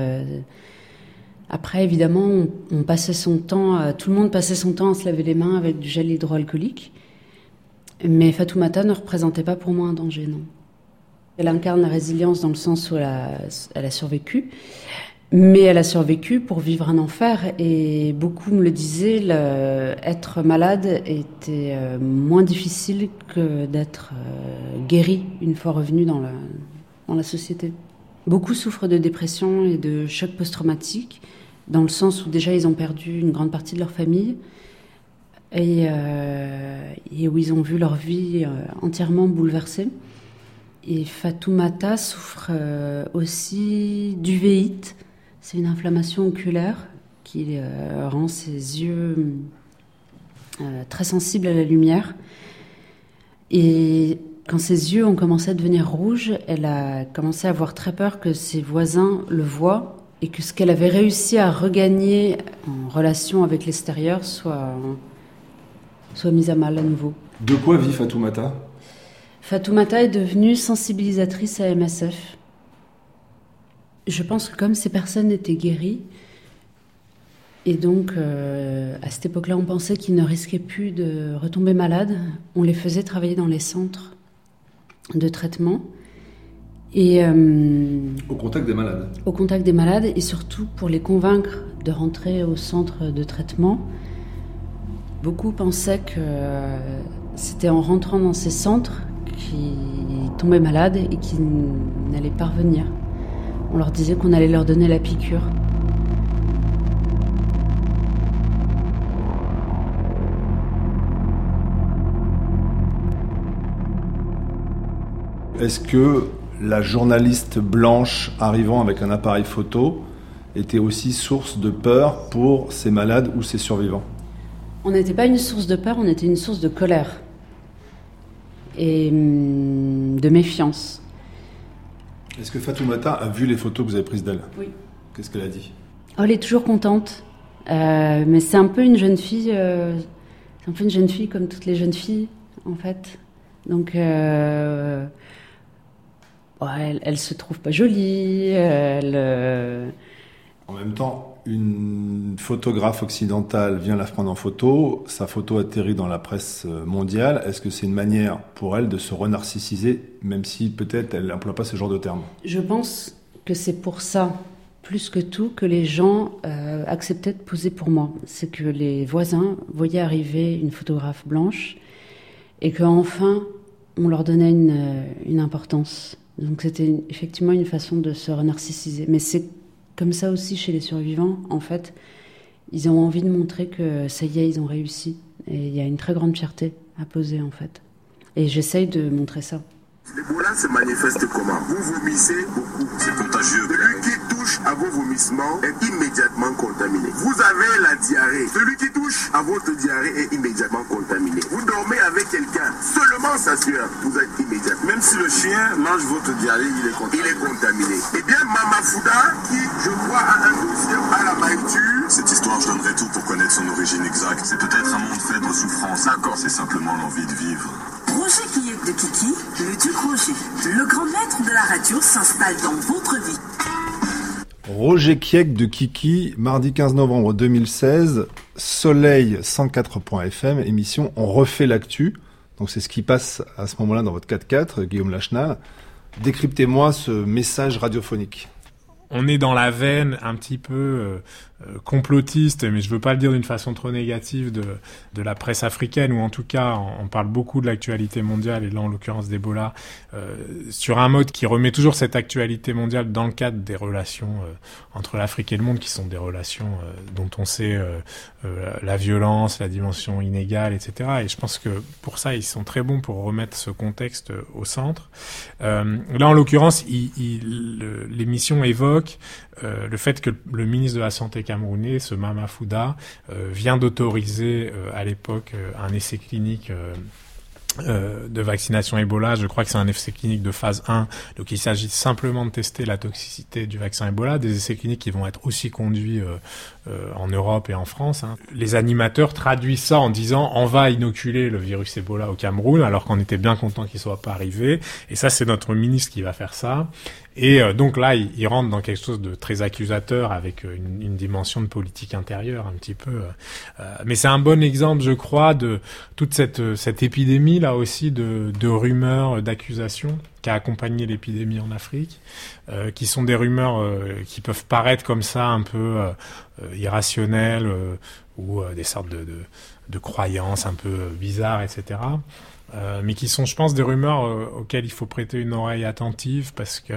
Après, évidemment, on passait son temps, tout le monde passait son temps à se laver les mains avec du gel hydroalcoolique. Mais Fatoumata ne représentait pas pour moi un danger, non. Elle incarne la résilience dans le sens où elle a survécu. Mais elle a survécu pour vivre un enfer. Et beaucoup me le disaient, être malade était moins difficile que d'être guéri une fois revenu dans la société. Beaucoup souffrent de dépression et de choc post-traumatique, dans le sens où déjà ils ont perdu une grande partie de leur famille et où ils ont vu leur vie entièrement bouleversée. Et Fatoumata souffre aussi d'uvéite. C'est une inflammation oculaire qui rend ses yeux très sensibles à la lumière. Et quand ses yeux ont commencé à devenir rouges, elle a commencé à avoir très peur que ses voisins le voient et que ce qu'elle avait réussi à regagner en relation avec l'extérieur soit mis à mal à nouveau. De quoi vit Fatoumata ? Fatoumata est devenue sensibilisatrice à MSF. Je pense que comme ces personnes étaient guéries, et donc à cette époque-là on pensait qu'ils ne risquaient plus de retomber malades, on les faisait travailler dans les centres de traitement. Et, au contact des malades. Au contact des malades, et surtout pour les convaincre de rentrer au centre de traitement. Beaucoup pensaient que c'était en rentrant dans ces centres qu'ils tombaient malades et qu'ils n'allaient pas revenir. On leur disait qu'on allait leur donner la piqûre. Est-ce que la journaliste blanche arrivant avec un appareil photo était aussi source de peur pour ces malades ou ces survivants ? On n'était pas une source de peur, on était une source de colère et de méfiance. Est-ce que Fatoumata a vu les photos que vous avez prises d'elle ? Oui. Qu'est-ce qu'elle a dit ? Elle est toujours contente, mais c'est un peu une jeune fille, comme toutes les jeunes filles, en fait. Donc, elle se trouve pas jolie. En même temps, une photographe occidentale vient la prendre en photo, sa photo atterrit dans la presse mondiale. Est-ce que c'est une manière pour elle de se renarcissiser, même si peut-être elle n'emploie pas ce genre de terme ? Je pense que c'est pour ça, plus que tout, que les gens acceptaient de poser pour moi. C'est que les voisins voyaient arriver une photographe blanche et qu'enfin, on leur donnait une importance. Donc c'était effectivement une façon de se renarcissiser. Mais c'est comme ça aussi chez les survivants, en fait. Ils ont envie de montrer que ça y est, ils ont réussi. Et il y a une très grande fierté à poser, en fait. Et j'essaye de montrer ça. L'Ebola se manifeste comment? Vous vomissez beaucoup. C'est contagieux. Celui qui touche à vos vomissements est immédiatement contaminé. Vous avez la diarrhée. Celui qui touche à votre diarrhée est immédiatement contaminé. Vous dormez avec quelqu'un, seulement sa sueur, vous êtes immédiatement. Même si le chien mange votre diarrhée, il est contaminé. Eh bien, Mama Fouda, qui, je crois, a un dossier à la maïture. Cette histoire, je donnerai tout pour connaître son origine exacte. C'est peut-être un monde fait de souffrance. D'accord. C'est simplement l'envie de vivre. Roger Kiek de Kiki, le duc Roger, le grand maître de la radio, s'installe dans votre vie. Roger Kiek de Kiki, mardi 15 novembre 2016, Soleil 104.fm, émission On refait l'actu. Donc c'est ce qui passe à ce moment-là dans votre 4x4, Guillaume Lachenal. Décryptez-moi ce message radiophonique. On est dans la veine un petit peu complotiste, mais je veux pas le dire d'une façon trop négative de la presse africaine, ou en tout cas on parle beaucoup de l'actualité mondiale, et là en l'occurrence d'Ebola, sur un mode qui remet toujours cette actualité mondiale dans le cadre des relations entre l'Afrique et le monde, qui sont des relations dont on sait la violence, la dimension inégale, etc. Et je pense que pour ça ils sont très bons pour remettre ce contexte au centre. Là en l'occurrence l'émission évoque le fait que le ministre de la Santé camerounais, ce Mama Fouda, vient d'autoriser à l'époque un essai clinique de vaccination Ebola. Je crois que c'est un essai clinique de phase 1. Donc il s'agit simplement de tester la toxicité du vaccin Ebola. Des essais cliniques qui vont être aussi conduits en Europe et en France. Les animateurs traduisent ça en disant on va inoculer le virus Ebola au Cameroun, alors qu'on était bien content qu'il soit pas arrivé. Et ça, c'est notre ministre qui va faire ça. Et donc là, il rentre dans quelque chose de très accusateur, avec une dimension de politique intérieure un petit peu. Mais c'est un bon exemple, je crois, de toute cette épidémie là aussi de rumeurs, d'accusations qui a accompagné l'épidémie en Afrique, qui sont des rumeurs qui peuvent paraître comme ça un peu irrationnelles, ou des sortes de croyances un peu bizarres, etc. Mais qui sont, je pense, des rumeurs auxquelles il faut prêter une oreille attentive, parce que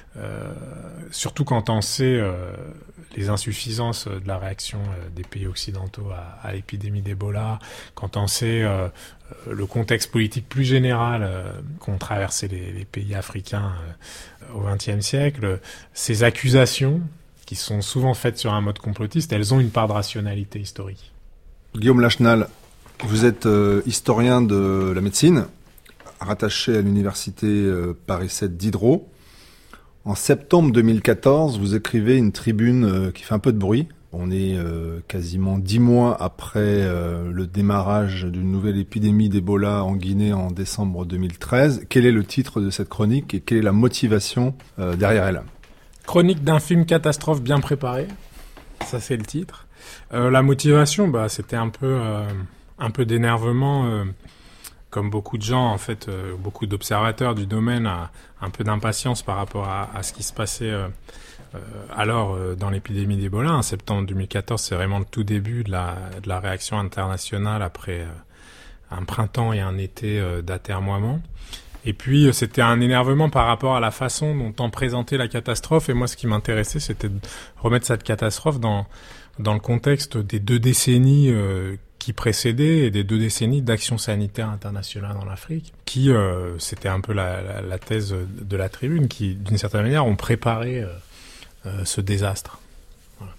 surtout quand on sait les insuffisances de la réaction des pays occidentaux à l'épidémie d'Ebola, quand on sait le contexte politique plus général qu'ont traversé les pays africains au XXe siècle, ces accusations, qui sont souvent faites sur un mode complotiste, elles ont une part de rationalité historique. Guillaume Lachenal, vous êtes historien de la médecine, rattaché à l'université Paris 7 Diderot. En septembre 2014, vous écrivez une tribune qui fait un peu de bruit. On est quasiment 10 mois après le démarrage d'une nouvelle épidémie d'Ebola en Guinée en décembre 2013. Quel est le titre de cette chronique et quelle est la motivation derrière elle ? Chronique d'un film catastrophe bien préparé, ça c'est le titre. La motivation, c'était un peu d'énervement, comme beaucoup de gens, en fait, beaucoup d'observateurs du domaine, un peu d'impatience par rapport à ce qui se passait alors dans l'épidémie d'Ebola. En septembre 2014, c'est vraiment le tout début de la réaction internationale après un printemps et un été d'atermoiement. Et puis, c'était un énervement par rapport à la façon dont on présentait la catastrophe. Et moi, ce qui m'intéressait, c'était de remettre cette catastrophe dans le contexte des 2 décennies qui précédaient, et des 2 décennies d'action sanitaire internationale en Afrique, qui, c'était un peu la thèse de la tribune, qui, d'une certaine manière, ont préparé ce désastre. Voilà.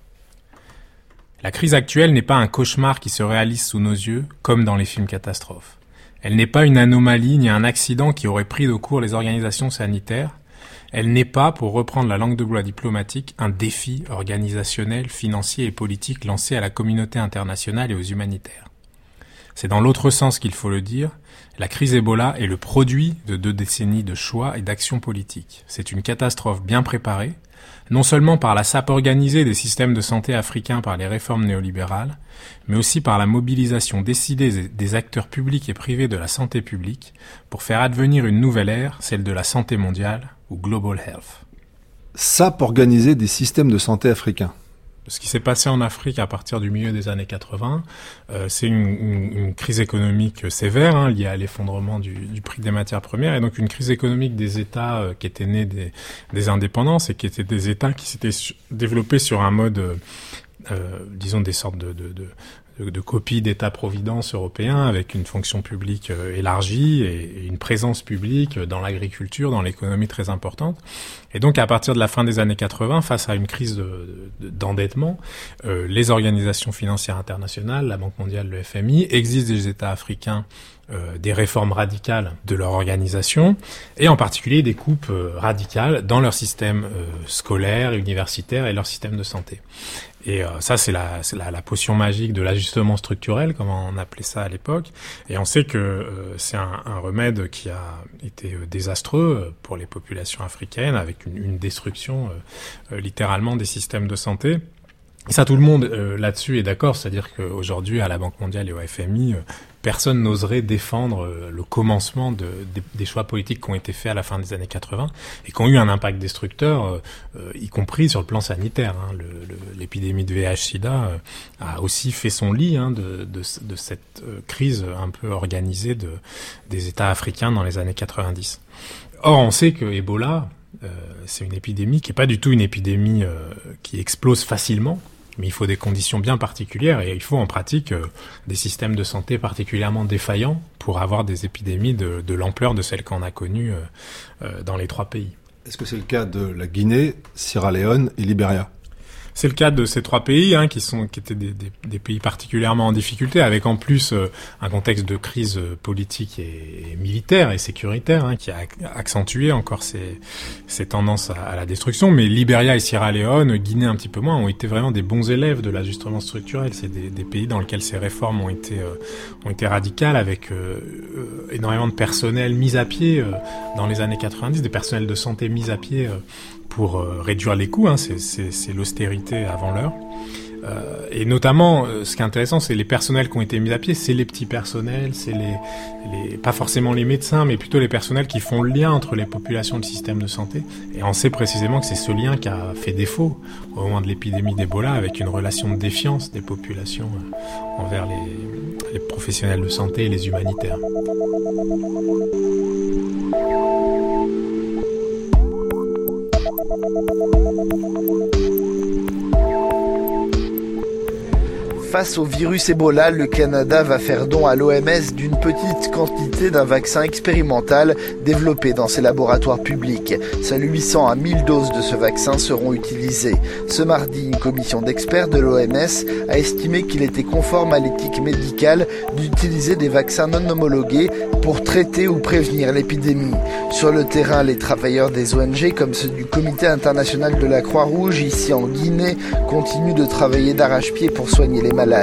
La crise actuelle n'est pas un cauchemar qui se réalise sous nos yeux, comme dans les films catastrophes. Elle n'est pas une anomalie ni un accident qui aurait pris de court les organisations sanitaires. Elle n'est pas, pour reprendre la langue de bois diplomatique, un défi organisationnel, financier et politique lancé à la communauté internationale et aux humanitaires. C'est dans l'autre sens qu'il faut le dire. La crise Ebola est le produit de 2 décennies de choix et d'actions politiques. C'est une catastrophe bien préparée, non seulement par la sape organisée des systèmes de santé africains par les réformes néolibérales, mais aussi par la mobilisation décidée des acteurs publics et privés de la santé publique pour faire advenir une nouvelle ère, celle de la santé mondiale, ou Global Health. SAP organisait des systèmes de santé africains. Ce qui s'est passé en Afrique à partir du milieu des années 80, c'est une crise économique sévère, liée à l'effondrement du prix des matières premières, et donc une crise économique des États qui étaient nés des indépendances, et qui étaient des États qui s'étaient développés sur un mode, disons des sortes de copie d'État-providence européen avec une fonction publique élargie et une présence publique dans l'agriculture, dans l'économie très importante. Et donc, à partir de la fin des années 80, face à une crise d'endettement, les organisations financières internationales, la Banque mondiale, le FMI, exigent des États africains des réformes radicales de leur organisation et en particulier des coupes radicales dans leur système scolaire, universitaire et leur système de santé. Et ça, c'est la potion magique de l'ajustement structurel, comme on appelait ça à l'époque. Et on sait que c'est un remède qui a été désastreux pour les populations africaines, avec une destruction littéralement des systèmes de santé. Et ça, tout le monde là-dessus est d'accord, c'est-à-dire qu'aujourd'hui, à la Banque mondiale et au FMI, personne n'oserait défendre le commencement des choix politiques qui ont été faits à la fin des années 80 et qui ont eu un impact destructeur, y compris sur le plan sanitaire. L'épidémie de VIH/SIDA a aussi fait son lit de cette crise un peu organisée des États africains dans les années 90. Or, on sait que Ebola, c'est une épidémie qui n'est pas du tout une épidémie qui explose facilement, mais il faut des conditions bien particulières et il faut en pratique des systèmes de santé particulièrement défaillants pour avoir des épidémies de l'ampleur de celles qu'on a connues dans les 3 pays. Est-ce que c'est le cas de la Guinée, Sierra Leone et Libéria ? C'est le cas de ces 3 pays qui étaient des pays particulièrement en difficulté, avec en plus un contexte de crise politique et militaire et sécuritaire qui a accentué encore ces tendances à la destruction. Mais Libéria et Sierra Leone, Guinée un petit peu moins, ont été vraiment des bons élèves de l'ajustement structurel. C'est des pays dans lesquels ces réformes ont été radicales, avec énormément de personnel mis à pied dans les années 90, des personnels de santé mis à pied pour réduire les coûts, c'est l'austérité avant l'heure. Et notamment, ce qui est intéressant, c'est les personnels qui ont été mis à pied, c'est les petits personnels, c'est pas forcément les médecins, mais plutôt les personnels qui font le lien entre les populations et le système de santé. Et on sait précisément que c'est ce lien qui a fait défaut au moment de l'épidémie d'Ebola, avec une relation de défiance des populations envers les professionnels de santé et les humanitaires. Face au virus Ebola, le Canada va faire don à l'OMS d'une petite quantité d'un vaccin expérimental développé dans ses laboratoires publics. Seuls 800 à 1000 doses de ce vaccin seront utilisées. Ce mardi, une commission d'experts de l'OMS a estimé qu'il était conforme à l'éthique médicale d'utiliser des vaccins non homologués pour traiter ou prévenir l'épidémie. Sur le terrain, les travailleurs des ONG, comme ceux du Comité international de la Croix-Rouge, ici en Guinée, continuent de travailler d'arrache-pied pour soigner les malades.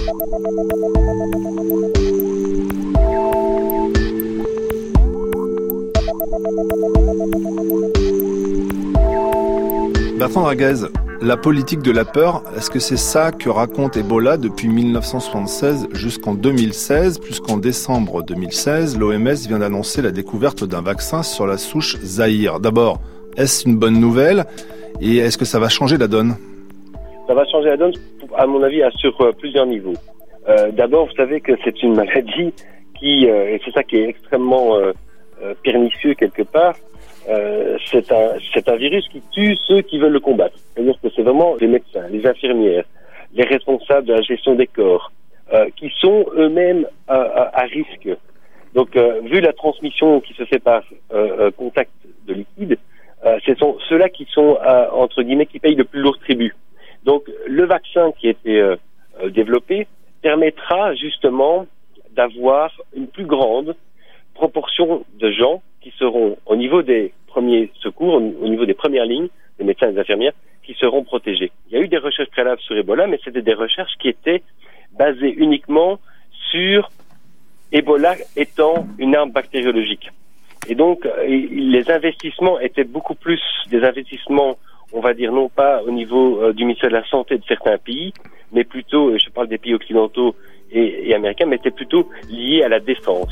Bertrand Draguez, la politique de la peur, est-ce que c'est ça que raconte Ebola depuis 1976 jusqu'en 2016, puisqu'en décembre 2016, l'OMS vient d'annoncer la découverte d'un vaccin sur la souche Zaïre. D'abord, est-ce une bonne nouvelle et est-ce que ça va changer la donne ? Ça va changer la donne, à mon avis, sur plusieurs niveaux. D'abord, vous savez que c'est une maladie qui, et c'est ça qui est extrêmement pernicieux quelque part, c'est un virus qui tue ceux qui veulent le combattre. C'est-à-dire que c'est vraiment les médecins, les infirmières, les responsables de la gestion des corps, qui sont eux-mêmes à risque. Donc, vu la transmission qui se fait par contact de liquide, ce sont ceux-là qui sont, entre guillemets, qui payent le plus lourd tribut. Donc, le vaccin qui a été développé permettra justement d'avoir une plus grande proportion de gens qui seront au niveau des premiers secours, au niveau des premières lignes, des médecins et des infirmières, qui seront protégés. Il y a eu des recherches préalables sur Ebola, mais c'était des recherches qui étaient basées uniquement sur Ebola étant une arme bactériologique. Et donc, les investissements étaient beaucoup plus des investissements, on va dire, non pas au niveau du ministère de la Santé de certains pays, mais plutôt, je parle des pays occidentaux et américains, mais c'était plutôt lié à la défense.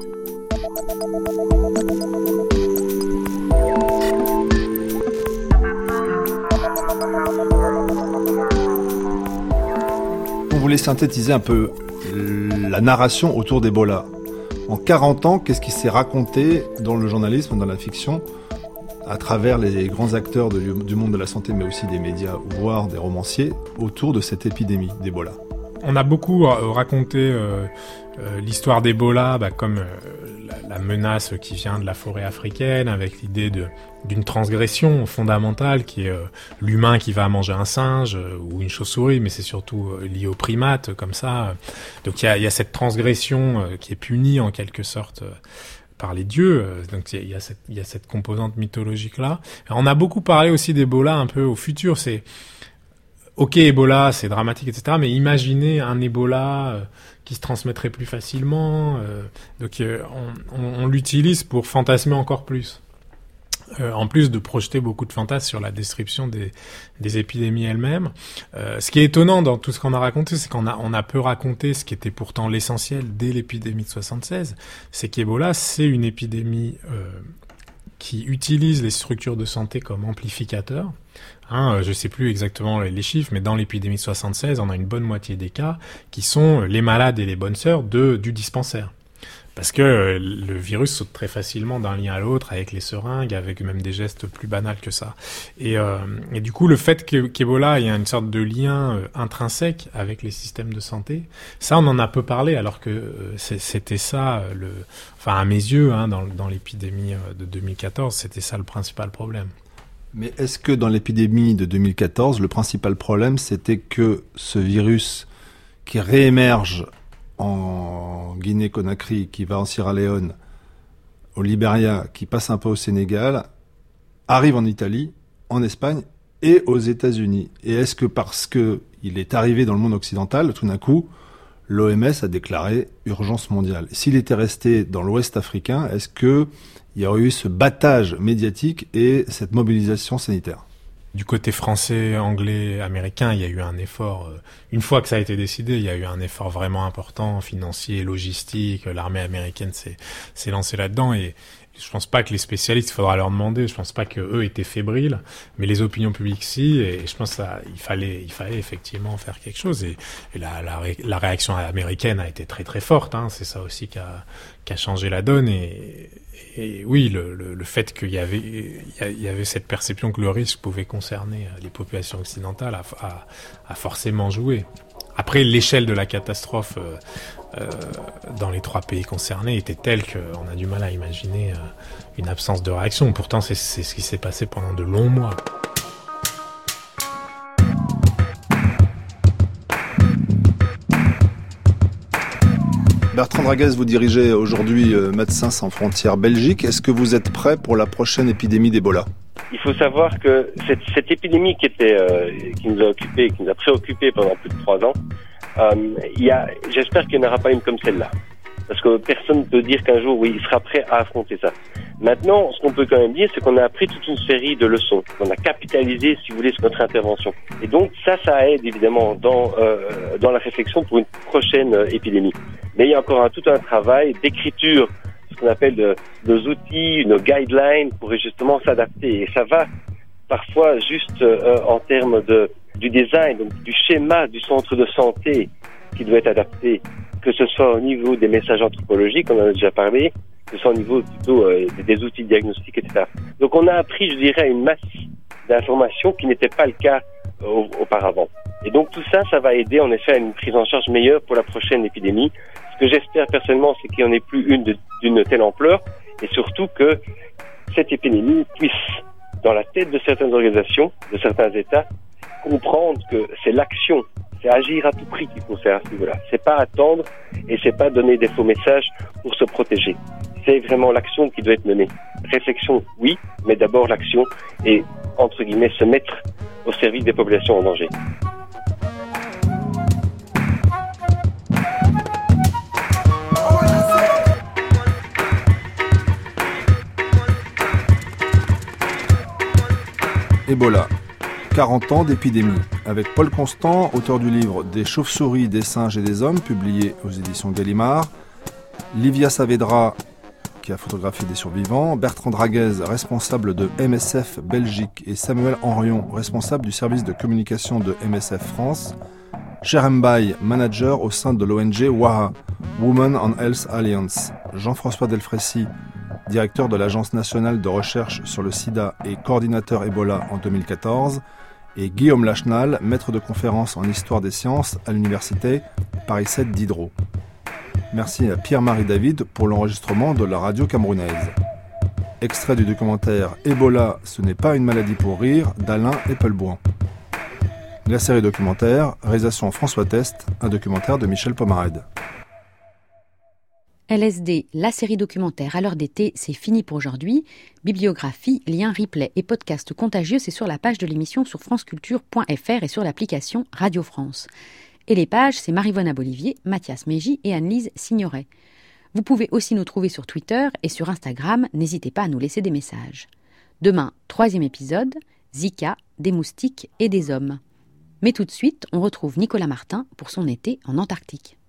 On voulait synthétiser un peu la narration autour d'Ebola. En 40 ans, qu'est-ce qui s'est raconté dans le journalisme, dans la fiction, à travers les grands acteurs du monde de la santé, mais aussi des médias, voire des romanciers, autour de cette épidémie d'Ebola ? On a beaucoup raconté l'histoire d'Ebola comme la menace qui vient de la forêt africaine, avec l'idée d'une transgression fondamentale qui est l'humain qui va manger un singe ou une chauve-souris, mais c'est surtout lié aux primates comme ça. Donc il y a cette transgression qui est punie en quelque sorte par les dieux, donc il y a cette composante mythologique là. On a beaucoup parlé aussi d'Ebola un peu au futur, c'est ok, Ebola, c'est dramatique, etc. Mais imaginez un Ebola qui se transmettrait plus facilement. Donc on l'utilise pour fantasmer encore plus. En plus de projeter beaucoup de fantasmes sur la description des épidémies elles-mêmes. Ce qui est étonnant dans tout ce qu'on a raconté, c'est qu'on a peu raconté ce qui était pourtant l'essentiel dès l'épidémie de 76, c'est qu'Ebola, c'est une épidémie qui utilise les structures de santé comme amplificateurs. Je sais plus exactement les chiffres, mais dans l'épidémie de 76, on a une bonne moitié des cas qui sont les malades et les bonnes sœurs du dispensaire. Parce que le virus saute très facilement d'un lien à l'autre avec les seringues, avec même des gestes plus banals que ça. Et du coup, le fait qu'Ebola ait une sorte de lien intrinsèque avec les systèmes de santé, ça, on en a peu parlé, alors que c'était ça, à mes yeux, dans l'épidémie de 2014, c'était ça le principal problème. Mais est-ce que dans l'épidémie de 2014, le principal problème, c'était que ce virus qui réémerge en Guinée-Conakry, qui va en Sierra Leone, au Libéria, qui passe un peu au Sénégal, arrive en Italie, en Espagne et aux États-Unis? Et est-ce que parce que il est arrivé dans le monde occidental, tout d'un coup, l'OMS a déclaré urgence mondiale? S'il était resté dans l'Ouest africain, est-ce que il y aurait eu ce battage médiatique et cette mobilisation sanitaire? Du côté français, anglais, américain, il y a eu un effort, une fois que ça a été décidé, il y a eu un effort vraiment important, financier, logistique, l'armée américaine s'est lancée là-dedans, et je pense pas que les spécialistes, il faudra leur demander, je pense pas que eux étaient fébriles, mais les opinions publiques si, et je pense qu'il fallait effectivement faire quelque chose, et la réaction américaine a été très très forte, c'est ça aussi qui a changé la donne, et oui, le fait qu'il y avait cette perception que le risque pouvait concerner les populations occidentales a forcément joué. Après, l'échelle de la catastrophe dans les 3 pays concernés était telle qu'on a du mal à imaginer une absence de réaction. Pourtant, c'est ce qui s'est passé pendant de longs mois. Bertrand Draguez, vous dirigez aujourd'hui Médecins sans frontières Belgique. Est-ce que vous êtes prêt pour la prochaine épidémie d'Ebola? Il faut savoir que cette épidémie qui nous a occupés, qui nous a préoccupés pendant plus de 3 ans, j'espère qu'il n'y en aura pas une comme celle-là. Parce que personne ne peut dire qu'un jour, oui, il sera prêt à affronter ça. Maintenant, ce qu'on peut quand même dire, c'est qu'on a appris toute une série de leçons. On a capitalisé, si vous voulez, sur notre intervention. Et donc, ça aide évidemment dans la réflexion pour une prochaine épidémie. Mais il y a encore tout un travail d'écriture, ce qu'on appelle nos outils, nos guidelines, pour justement s'adapter. Et ça va parfois juste en termes du design, donc du schéma du centre de santé qui doit être adapté, que ce soit au niveau des messages anthropologiques, on en a déjà parlé, que ce soit au niveau plutôt des outils diagnostiques, etc. Donc on a appris, je dirais, une masse d'informations qui n'était pas le cas auparavant. Et donc tout ça, ça va aider en effet à une prise en charge meilleure pour la prochaine épidémie. Ce que j'espère personnellement, c'est qu'il n'y en ait plus une d'une telle ampleur, et surtout que cette épidémie puisse, dans la tête de certaines organisations, de certains États, comprendre que c'est l'action, c'est agir à tout prix qu'il faut faire à ce niveau-là. C'est pas attendre et c'est pas donner des faux messages pour se protéger. C'est vraiment l'action qui doit être menée. Réflexion, oui, mais d'abord l'action et, entre guillemets, se mettre au service des populations en danger. Ebola. 40 ans d'épidémie, avec Paul Constant, auteur du livre Des chauves-souris, des singes et des hommes, publié aux éditions Gallimard, Livia Saavedra, qui a photographié des survivants, Bertrand Draguez, responsable de MSF Belgique, et Samuel Henrion, responsable du service de communication de MSF France, Cher Mbaye, manager au sein de l'ONG WAHA, Women on Health Alliance, Jean-François Delfrécy, directeur de l'Agence nationale de recherche sur le sida et coordinateur Ebola en 2014, et Guillaume Lachenal, maître de conférence en histoire des sciences à l'université Paris 7 Diderot. Merci à Pierre-Marie David pour l'enregistrement de la radio camerounaise. Extrait du documentaire Ebola, ce n'est pas une maladie pour rire d'Alain Eppelboin. La série documentaire, réalisation François Test, un documentaire de Michel Pomarède. LSD, la série documentaire à l'heure d'été, c'est fini pour aujourd'hui. Bibliographie, liens, replay et podcast contagieux, c'est sur la page de l'émission sur franceculture.fr et sur l'application Radio France. Et les pages, c'est Marivonne Abolivier, Mathias Mégy et Anne-Lise Signoret. Vous pouvez aussi nous trouver sur Twitter et sur Instagram, n'hésitez pas à nous laisser des messages. Demain, 3e épisode, Zika, des moustiques et des hommes. Mais tout de suite, on retrouve Nicolas Martin pour son été en Antarctique.